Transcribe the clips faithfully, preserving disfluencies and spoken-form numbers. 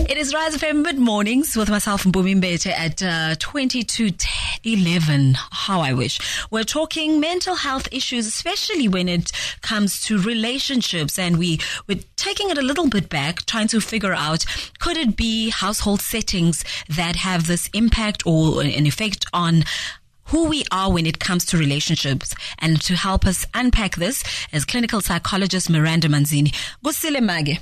It is Rise F M Mid Mornings with myself and Bumi Mbete at uh, twenty-two eleven. How I wish. We're talking mental health issues, especially when it comes to relationships, and we, we're taking it a little bit back, trying to figure out, could it be household settings that have this impact or an effect on who we are when it comes to relationships? And to help us unpack this is clinical psychologist Miranda Manzini. Gusile Mage.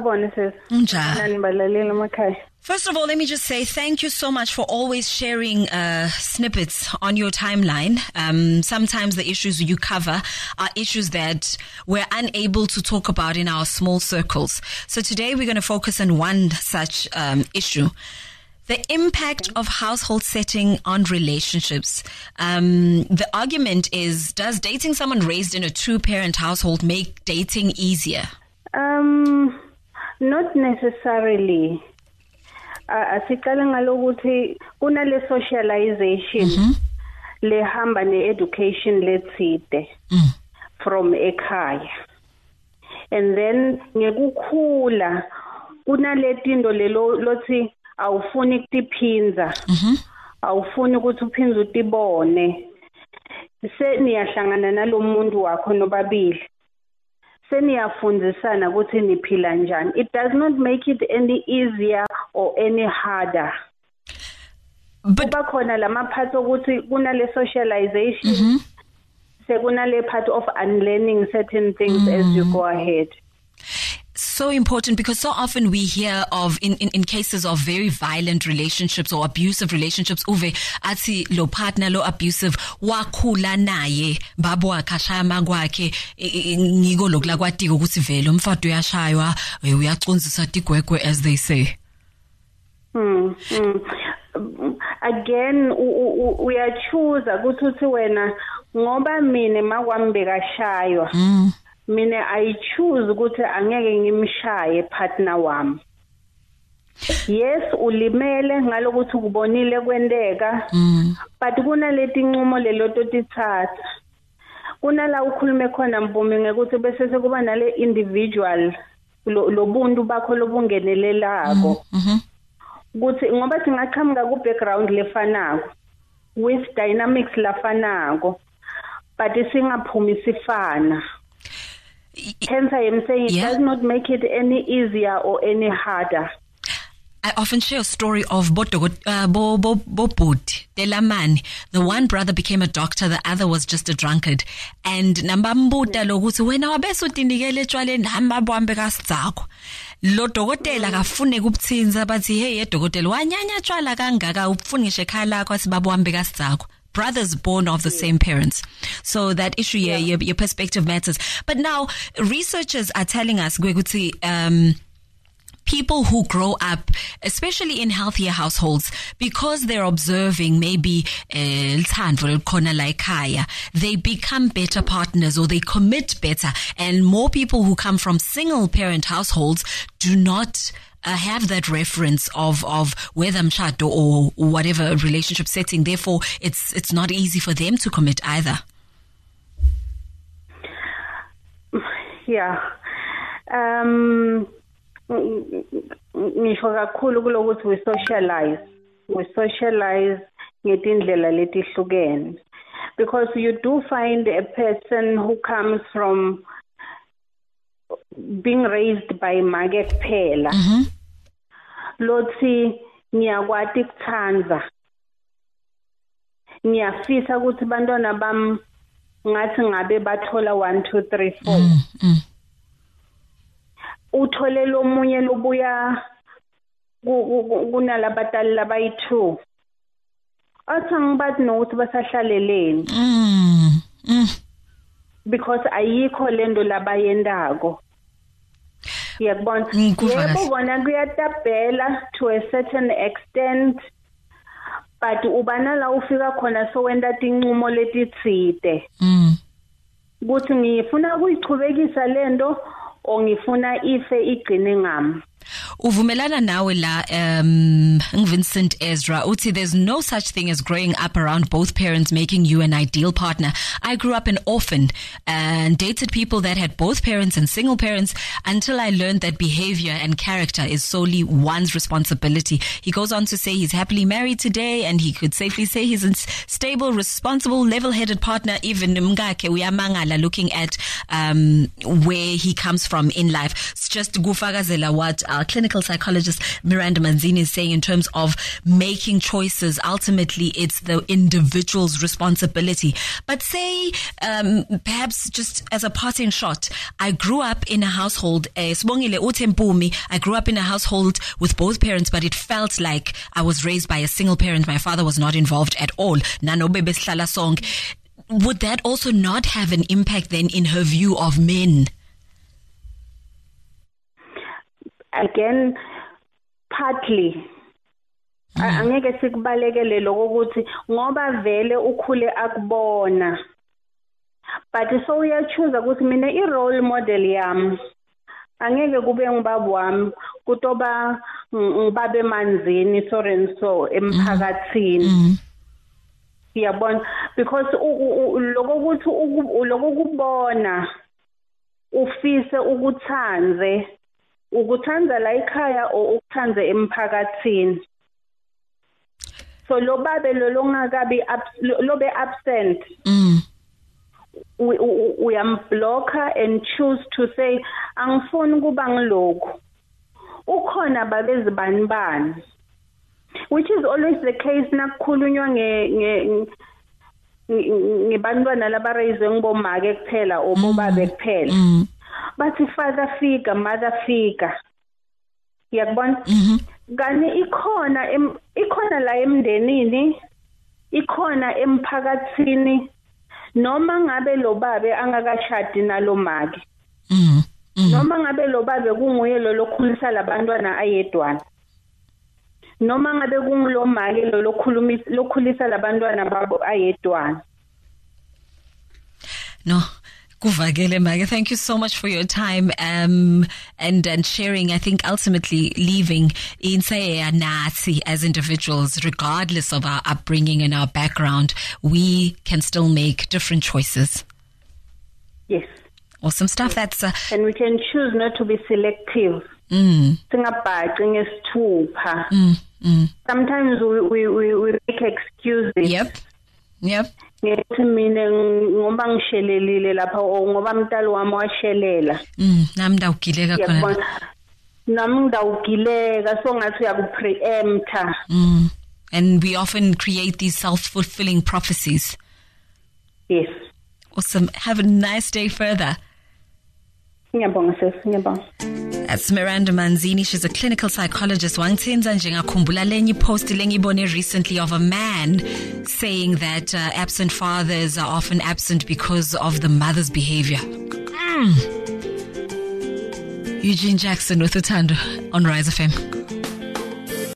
First of all, let me just say thank you so much for always sharing uh, snippets on your timeline. Um, sometimes the issues you cover are issues that we're unable to talk about in our small circles. So today we're going to focus on one such um, issue. The impact of household setting on relationships. Um, the argument is, does dating someone raised in a two-parent household make dating easier? Um, not necessarily. Asiqala ngalokuthi kunale socialization lehamba ne-education letside from ekhaya. And then ngekukhula kunaletindo lelo lothi awufuni ukutiphinza awufuni ukuthi uphinze utibone seniyahlangana nalomuntu wakho nobabili seniyafundisana ukuthi niphila njani. It does not make it any easier or any harder. But kuba khona lama parts ukuthi kunale socialization sekunale part of unlearning certain things mm. as you go ahead. So important, because so often we hear of in, in, in cases of very violent relationships or abusive relationships, uve ati lo partner lo abusive wakhula naye babo akashaya magwakhe ngiko lokula kwatiko ukuthi vele umfado uyashaywa uyaconzisa tigwegwe, as they say. Hmm. hmm. Again uyachuza ukuthi uthi wena ngoba mina makwami bekashaywa mm. mina I choose ukuthi angeke ngimshaye partner wami. Yes, ulimele ngalokuthi ukubonile kwendeka mm. but kunaleti nqumo leloto tithatha. Kunala ukhulume khona Mpumi ngekuthi bese sekuba nale individual lobuntu bakho lobungenelelako. Mhm. Ukuthi ngoba singaqhamuka ku background lefanako with dynamics lafanako but singaphumi sifana. Hence I am saying it yeah. does not make it any easier or any harder. I often share a story of Bodo, uh, Bo, Bo, Bobut, Delamani. The one brother became a doctor, the other was just a drunkard. And Nambambuta lokuthi wena wabeso tindigele tshwale namba bwambe kasitsako. Lo dokotela kafune kubutsinza bathi hey dokotela wanyanya tshwala kangaka ufunishe khala kwasi babwambe kasitsako. Brothers born of the same parents. So that issue here, yeah. your, your perspective matters. But now researchers are telling us, Gwekuti, um, people who grow up, especially in healthier households, because they're observing maybe they become better partners or they commit better. And more people who come from single parent households do not Uh, have that reference of of whether mshado or whatever relationship setting. Therefore, it's it's not easy for them to commit either. Yeah. Um. Ngisho kakhulu kulokuthi we socialize, we socialize ngetindlela letihlukene, because you do find a person who comes from being raised by mage kuphela lothi ngiyakwati kuthanza ngiyafisa ukuthi bantwana bam ngathi ngabe bathola one two three four uthole lo munye lobuya kunala batali labayi two athi ngibathi nokuthi basahlaleleni because ayikho lento labayendako. Yabona yebo bona kuyatabela to a certain extent, but ubana la ufika khona so wenda tinqumo letitsite ukuthi ngifuna ukuyichubekisa lento o ngifuna ife igcine ngami. Uvumelana nawe la um Vincent Ezra uthi there's no such thing as growing up around both parents making you an ideal partner. I grew up an orphan and dated people that had both parents and single parents until I learned that behavior and character is solely one's responsibility. He goes on to say he's happily married today and he could safely say he's a stable, responsible, level-headed partner. Even Mngake uyamangala looking at um where he comes from in life. It's just gufakazela what our clinical psychologist Miranda Manzini is saying in terms of making choices. Ultimately, it's the individual's responsibility. But say, um, perhaps just as a parting shot, I grew up in a household, uh, I grew up in a household with both parents, but it felt like I was raised by a single parent. My father was not involved at all. Would that also not have an impact then in her view of men? Again, partly. Angeke sikubalekele lokho ukuthi ngoba vele ukhule akubona. But so uyachoose ukuthi mina I role model yami angeke kube ngubaba wami kutoba ngibabe manzini so and so emphakathini. Yabona, because lokho ukuthi lokho kubona ufise ukuthanze ukuthanza la ekhaya o ukuthanze emphakathini. So lo babe lo longakabi lo be absent. Mm. We we am blocker and choose to say angifuni kuba ngilokho. Ukhona babezibani bani. Which is always the case nakukhulunywa nge ngebantwana labarayizwe ngibomake kuphela o bobabe kuphela. But father figure, mother figure. Yakubona? Gani ikhona ikhona la emndenini, ikhona emphakathini noma ngabe lo babe angakashadi nalo maki. Noma ngabe lo babe kunguye lo lokhulisa labantwana ayedwana. Noma ngabe kungulo maki lo lokhulumisa lokhulisa labantwana babo ayedwana. No. Kuvagele Mage, thank you so much for your time um, and and sharing. I think ultimately leaving in say a Nazi as individuals, regardless of our upbringing and our background, we can still make different choices. Yes. Awesome stuff. That's uh, and we can choose not to be selective. Mm. Mm. Mm. Sometimes we, we, we, we make excuses. Yep. Yep. Ngithi mina ngoba ngishelelile lapha ngoba umntali wami washelela. Mm, nami ndawugileka khona. Nami ndawugileka so ngathi uyakupreempta. Mm. And we often create these self-fulfilling prophecies. Yes. Awesome. Have a nice day further. That's Miranda Manzini. She's a clinical psychologist. Wangthenza njengakhumbula lenye post lengibone recently of a man saying that uh, absent fathers are often absent because of the mother's behavior. Mm. Eugene Jackson with Uthando on Rise F M.